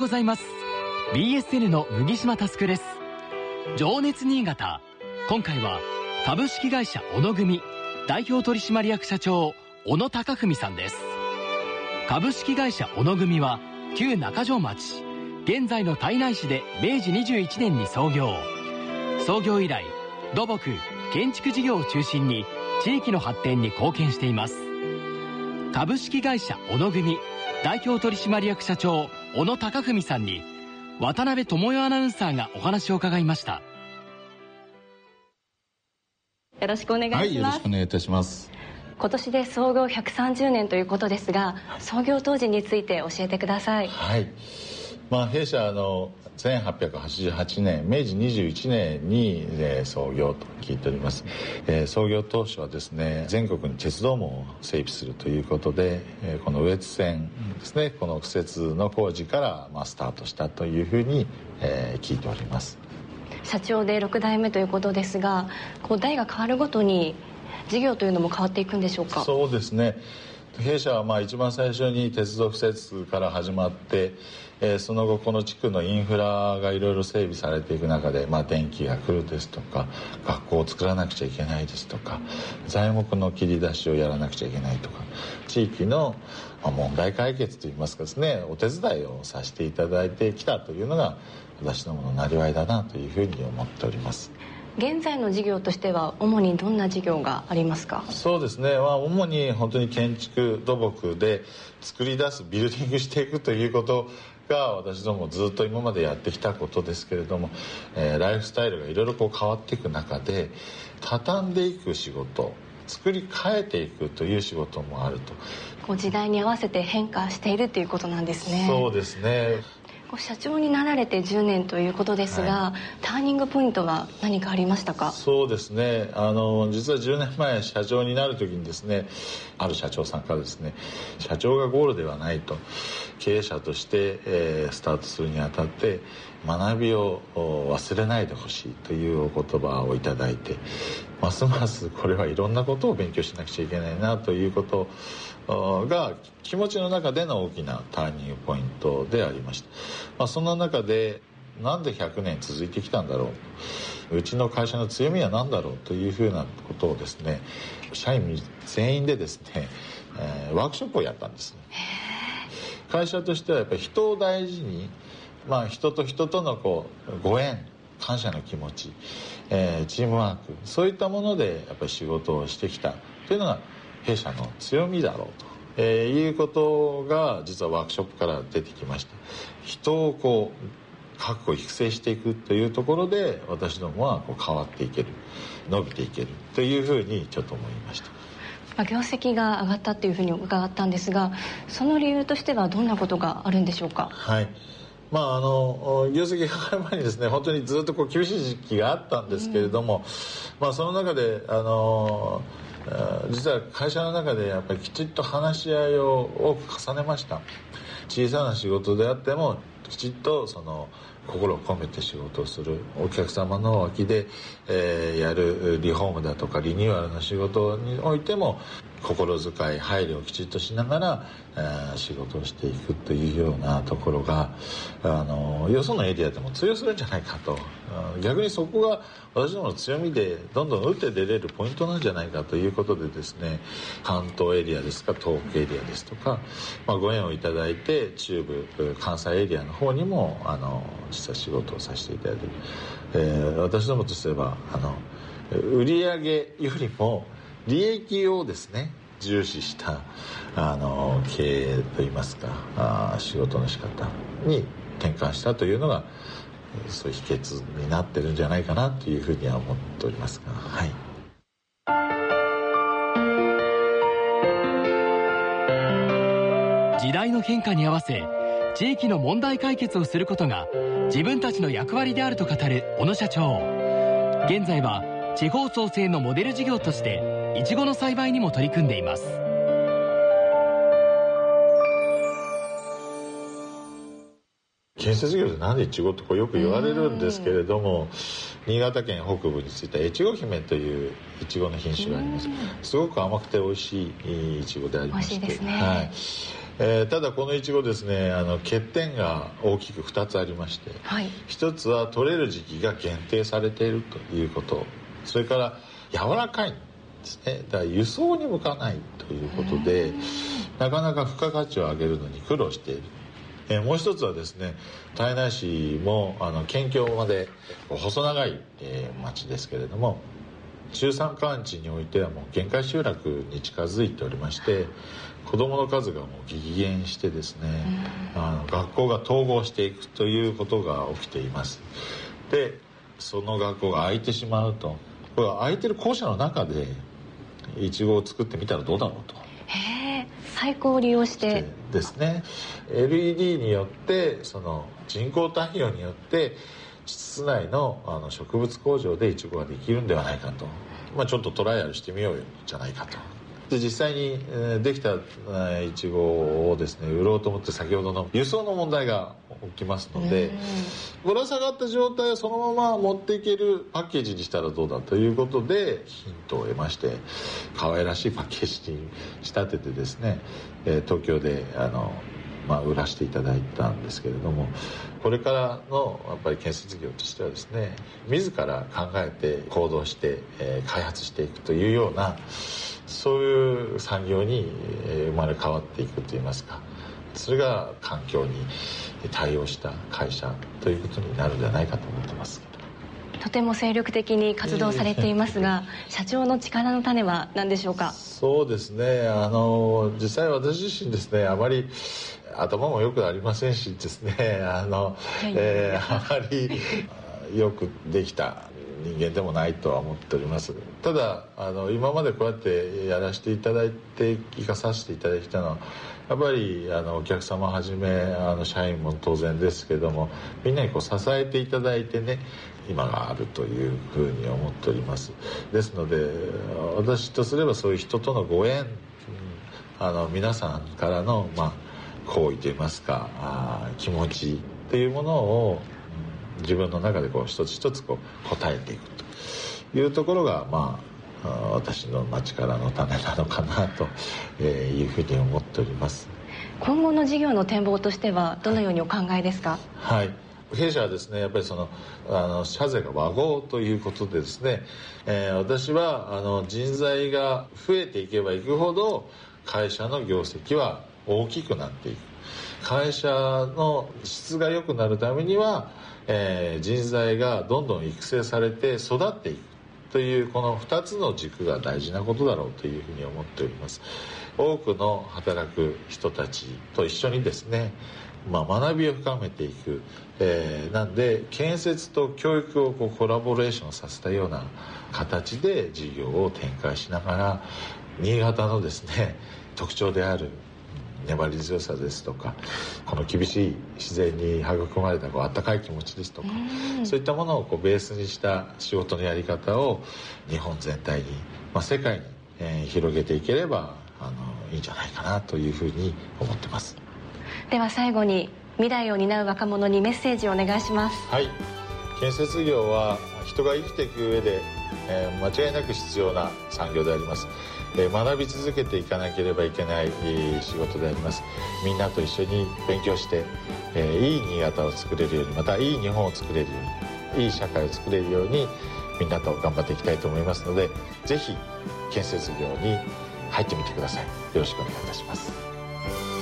ございます。 BSN の麦島佑です。情熱新潟、今回は株式会社小野組代表取締役社長小野貴文さんです。株式会社小野組は旧中条町、現在の胎内市で明治21年に創業以来、土木建築事業を中心に地域の発展に貢献しています。株式会社小野組代表取締役社長小野貴文さんに渡辺智代アナウンサーがお話を伺いました。 よろしくお願いします。 はい、よろしくお願いいたします。 今年で創業130年ということですが、創業当時について教えてください。 はい、弊社1888年明治21年に、創業と聞いております。創業当初はですね、全国に鉄道網を整備するということで、この羽越線ですね、この敷設の工事から、スタートしたというふうに、聞いております。 社長で6代目ということですが、代が変わるごとに事業というのも変わっていくんでしょうか？ そうですね、弊社は一番最初に鉄道敷設から始まって、その後この地区のインフラがいろいろ整備されていく中で、電気が来るですとか、学校を作らなくちゃいけないですとか、材木の切り出しをやらなくちゃいけないとか、地域の問題解決といいますかですね、お手伝いをさせていただいてきたというのが私どものなりわいだなというふうに思っております。 現在の事業としては主にどんな事業がありますか？ そうですね、主に本当に建築土木で作り出す、ビルディングしていくということが私どもずっと今までやってきたことですけれども、ライフスタイルがいろいろ変わっていく中で、畳んでいく仕事、作り変えていくという仕事もあると。 時代に合わせて変化しているということなんですね。 そうですね。 社長になられて10年ということですが、ターニングポイントは何かありましたか？ そうですね、実は10年前社長になる時にですね、ある社長さんからですね、社長がゴールではないと、経営者として、スタートするにあたって学びを忘れないでほしいというお言葉をいただいて、ますますこれはいろんなことを勉強しなくちゃいけないなということが気持ちの中での大きなターニングポイントでありました。そんな中で、なんで100年続いてきたんだろう、うちの会社の強みは何だろうというふうなことをですね、社員全員でですね、ワークショップをやったんですね。会社としてはやっぱり人を大事に、人と人とのご縁、感謝の気持ち、チームワーク、そういったものでやっぱり仕事をしてきたというのが弊社の強みだろうと、いうことが実はワークショップから出てきました。人を確保育成していくというところで、私どもは変わっていける、伸びていけるというふうにちょっと思いました。 業績が上がったというふうに伺ったんですが、その理由としてはどんなことがあるんでしょうか？ はい、業績が上がる前にですね、本当にずっと厳しい時期があったんですけれども、その中で実は会社の中でやっぱりきちっと話し合いを多く重ねました。小さな仕事であってもきちっと心を込めて仕事をする、お客様の脇で、やるリフォームだとかリニューアルの仕事においても心遣い、配慮をきちっとしながら、仕事をしていくというようなところがよそのエリアでも通用するんじゃないかと、逆にそこが私どもの強みでどんどん打って出れるポイントなんじゃないかということでですね、関東エリアですとか東北エリアですとか、ご縁をいただいて中部関西エリアの方にも実は仕事をさせていただいている。私どもとすれば売上よりも利益をですね重視した経営といいますか、仕事の仕方に転換したというのがそういう秘訣になってるんじゃないかなというふうには思っておりますが、はい。 時代の変化に合わせ地域の問題解決をすることが自分たちの役割であると語る小野社長。現在は地方創生のモデル事業としてイチゴの栽培にも取り組んでいます。 建設業でなんでイチゴってよく言われるんですけれども、新潟県北部についた越後姫というイチゴの品種があります。すごく甘くて美味しいイチゴでありまして、 美味しいですね。 はい。ただこのイチゴですね、欠点が大きく2つありまして、はい、1つは取れる時期が限定されているということ、それから柔らかいんですね。だから輸送に向かないということで、なかなか付加価値を上げるのに苦労している。もう一つはですね、胎内市も県境まで細長い、町ですけれども、中山間地においてはもう限界集落に近づいておりまして、子どもの数がもう激減してですね、学校が統合していくということが起きています。でその学校が空いてしまうと、これは空いてる校舎の中でイチゴを作ってみたらどうだろうと。 最高を利用してですね、 LED によってその人工太陽によって室内の植物工場でイチゴができるんではないかと、ちょっとトライアルしてみようじゃないかと。で実際にできたイチゴをですね売ろうと思って、先ほどの輸送の問題が起きますので、ぶら下がった状態をそのまま持っていけるパッケージにしたらどうだということでヒントを得まして、可愛らしいパッケージに仕立ててですね、東京で売らせていただいたんですけれども、これからのやっぱり建設業としてはですね、自ら考えて行動して、開発していくというような、そういう産業に生まれ変わっていくといいますか、それが環境に対応した会社ということになるんじゃないかと思ってます。 とても精力的に活動されていますが、社長の力の種は何でしょうか？ そうですね、実際私自身ですね、あまり頭も良くありませんしですね、あまりよくできた人間でもないとは思っております。ただ今までこうやってやらせていただいて生かさせていただいたのは、やっぱりお客様はじめ社員も当然ですけども、みんなに支えていただいてね、今があるというふうに思っております。ですので私とすればそういう人とのご縁、皆さんからの好意といいますか気持ちというものを自分の中で一つ一つ応えていくというところが私の力の種なのかなというふうに思っております。 今後の事業の展望としてはどのようにお考えですか？ はい、弊社はですね、やっぱり社税が和合ということでですね、私は人材が増えていけばいくほど会社の業績は大きくなっていく。会社の質が良くなるためには、人材がどんどん育成されて育っていくというこの2つの軸が大事なことだろうというふうに思っております。多くの働く人たちと一緒にですね、学びを深めていく、なんで建設と教育をコラボレーションさせたような形で事業を展開しながら、新潟のですね特徴である粘り強さですとか、この厳しい自然に育まれた温かい気持ちですとか、そういったものをベースにした仕事のやり方を日本全体に、世界に、広げていければいいんじゃないかなというふうに思ってます。 では最後に未来を担う若者にメッセージをお願いします。 はい、建設業は人が生きていく上で、間違いなく必要な産業であります。学び続けていかなければいけない仕事であります。みんなと一緒に勉強して、いい新潟を作れるように、またいい日本を作れるように、いい社会を作れるようにみんなと頑張っていきたいと思いますので、ぜひ建設業に入ってみてください。よろしくお願いいたします。